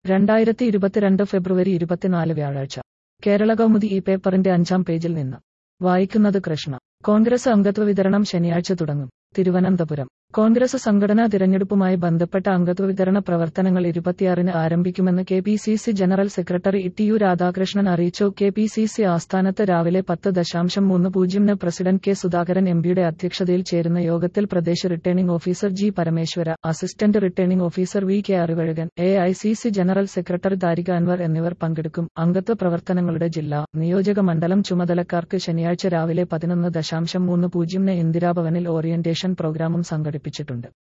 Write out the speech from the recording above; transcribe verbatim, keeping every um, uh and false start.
രണ്ടായിരത്തി ഇരുപത്തിരണ്ട് ഫെബ്രുവരി ഇരുപത്തിനാല് വ്യാഴാഴ്ച കേരള കൗമുദി ഈ പേപ്പറിന്റെ അഞ്ചാം പേജിൽ നിന്ന് വായിക്കുന്നത് കൃഷ്ണ. കോൺഗ്രസ് അംഗത്വ വിതരണം ശനിയാഴ്ച തുടങ്ങും. തിരുവനന്തപുരം. കോൺഗ്രസ് സംഘടനാ തിരഞ്ഞെടുപ്പുമായി ബന്ധപ്പെട്ട അംഗത്വ വിതരണ പ്രവർത്തനങ്ങൾ ഇരുപത്തിയാറിന് ആരംഭിക്കുമെന്ന് K P C C general secretary T U Radhakrishnan അറിയിച്ചു. കെ പി സി സി ആസ്ഥാനത്ത് രാവിലെ പത്ത് ദശാംശം മൂന്ന് പൂജ്യമിന് പ്രസിഡന്റ് കെ സുധാകരൻ എംപിയുടെ അധ്യക്ഷതയിൽ ചേരുന്ന യോഗത്തിൽ Pradesh returning officer G Parameshwara, assistant returning officer V K Arivazhagan, A I C C general secretary Tariq Anwar എന്നിവർ പങ്കെടുക്കും. അംഗത്വ പ്രവർത്തനങ്ങളുടെ ജില്ലാ, നിയോജക മണ്ഡലം ചുമതലക്കാർക്ക് ശനിയാഴ്ച രാവിലെ പതിനൊന്ന് ദശാംശം മൂന്ന് പൂജ്യമിന് ഇന്ദിരാഭവനിൽ ഓറിയന്റേഷൻ പ്രോഗ്രാമും സംഘടിപ്പിച്ചിട്ടുണ്ട്.